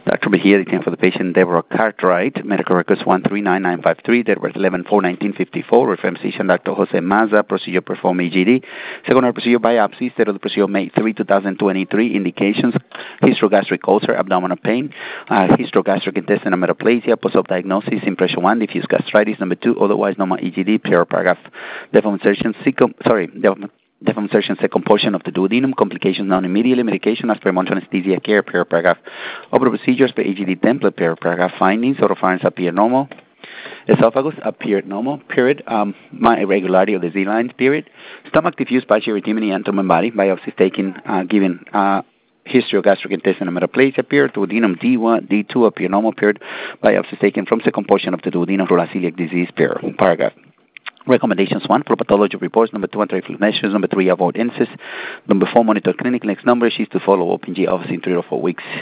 Dr. Mejia, detained for the patient Deborah Cartwright, medical records 139953, date birth 11/4/1954, reference physician Dr. Jose Maza, procedure performed EGD, secondary procedure biopsy, state of the procedure May 3, 2023, indications, histogastric ulcer, abdominal pain, histogastric intestinal metaplasia, post-op diagnosis, impression 1, diffuse gastritis, number 2, otherwise normal EGD, paragraph, deformation, deformation second portion of the duodenum, complications known immediately, medication as per monitoring anesthesia care, paragraph, open procedures per EGD template, paragraph, findings, oropharynx appear normal, esophagus appeared normal, period, my irregularity of the Z-lines, period, stomach diffuse partial erythema and body, biopsies taken, given, history of gastric intestinal metaplasia, period, duodenum D1, D2 appear normal, period, biopsies taken from second portion of the duodenum, rural celiac disease, period, paragraph. Recommendations 1, for pathology reports. Number 2, anti-reflux measures. Number 3, avoid incest. Number 4, monitor clinic. Next number is to follow up in G office in 3 or 4 weeks.